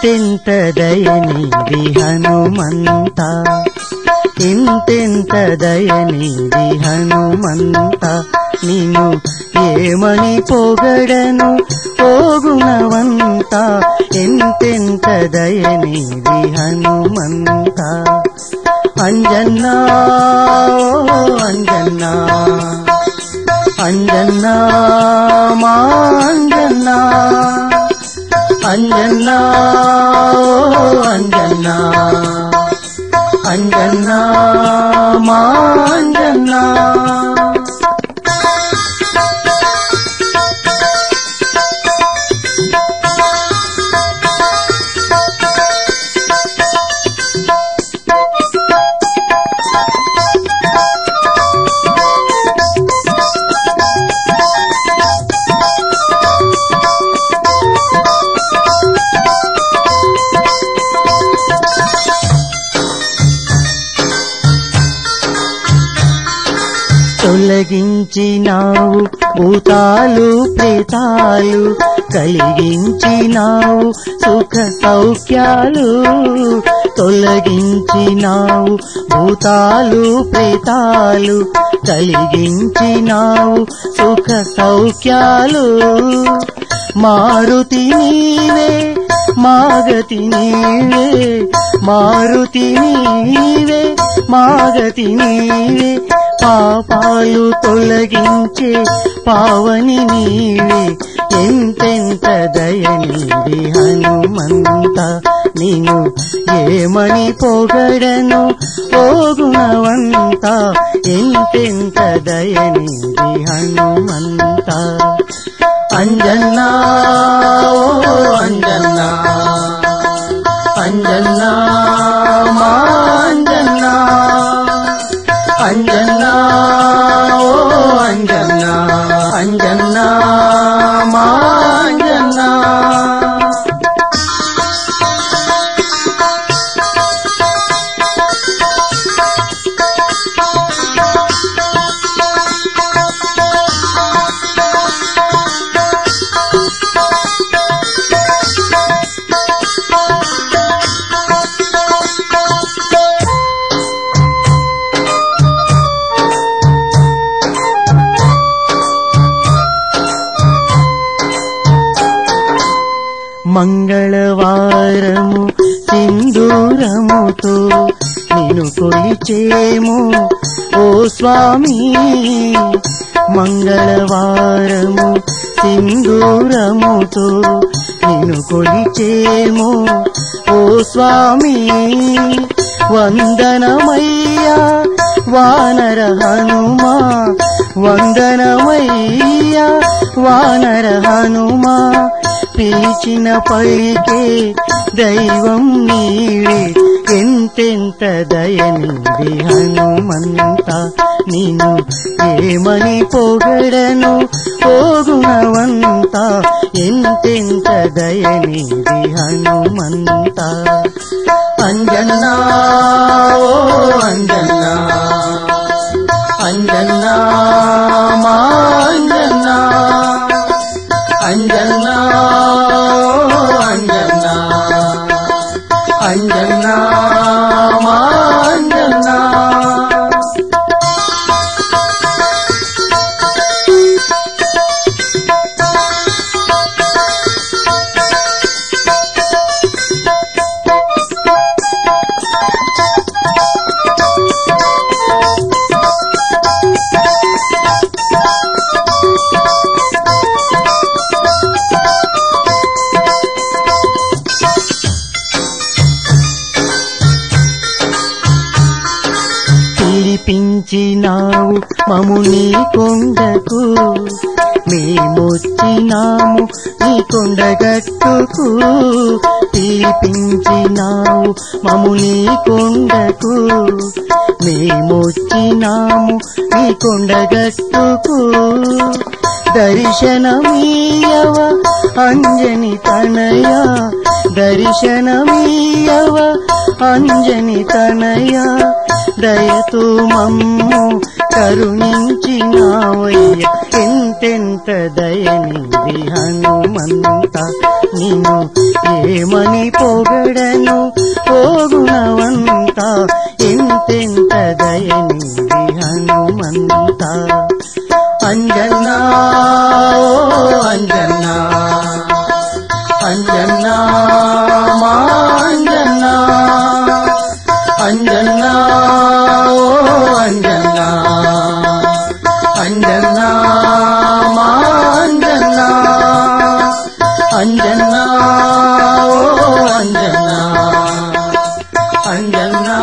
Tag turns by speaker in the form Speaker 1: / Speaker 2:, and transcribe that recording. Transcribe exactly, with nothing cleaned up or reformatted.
Speaker 1: ఎంతెంత దయనిది హనుమంత, ఎంతెంత దయనిది హనుమంత, నిన్ను ఏమని పొగడను ఓ గుణవంత, ఎంతెంత దయనిది హనుమంత. అంజన్నా ఓ అంజన్నా, అంజన్నా మా అంజన్నా, అంజన్నా ఓ అంజన్నా, అంజన్నా మా అంజన్నా. తొలగించినావు భూతాలు ప్రేతాలు, కలిగించినావు సుఖ సౌఖ్యాలు, తొలగించినావు భూతాలు ప్రేతాలు, కలిగించినావు సుఖ సౌఖ్యాలు. మారుతి నీవే మాగతి నీవే, మారుతి నీవే మాగతి నీవే, పాపాలు తొలగించే పావని నీవే, ఎంతెంత దయనిది హనుమంత, నిన్ను ఏమని పొగడను ఓ గుణవంత, ఎంతెంత దయనిది హనుమంత. అంజన్నా ఓ అంజన్నా, అంజన్నా మా అంజన్నా, అంజన్నా ఓ అంజన్నా, అంజన్నా మా అంజన్నా. మంగళవారము సింధూరముతో నిన్ను కొలిచేము ఓ స్వామి, మంగళవారము సింధూరముతో నిన్ను కొలిచేము ఓ స్వామి. వందనమయ్యా వానర హనుమా, వందనమయ్యా వానర హనుమా, పిలిచిన పలికే దైవం నీవే, ఎంతెంత దయనిది హనుమంత, నిన్ను ఏమని పొగడను ఓ గుణవంత, ఎంతెంత దయనిది హనుమంత. అంజన్నా ఓ అంజన్నా, అంజన్నా మా అంజన్నా, అంజన్నా అంజన్నా, అంజన్నా మా అంజన్నా. పిలిపించినావు మము నీ కొండకు, మేమొచ్చినాము నీ కొండగట్టుకు, పిలిపించినావు మము నీ కొండకు, మేమొచ్చినాము నీ కొండగట్టుకు. దర్శనమీయవ అంజని తనయ, దర్శనమీయవ అంజని తనయ, దయతో మమ్ము కరుణించినావయ్య, ఎంతెంత దయనిది హనుమంత, నిన్ను ఏమని పొగడను పోగుణవంత ఎంతెంత దయనిధి హనుమంత అంజన్నా ఓ అంజన్నా అంజన్నా మా అంజన్నా అంజన్నా ఓ అంజన్నా అంజన్నా మా అంజన్నా అంజన్నా ఓ అంజన్నా అంజన్నా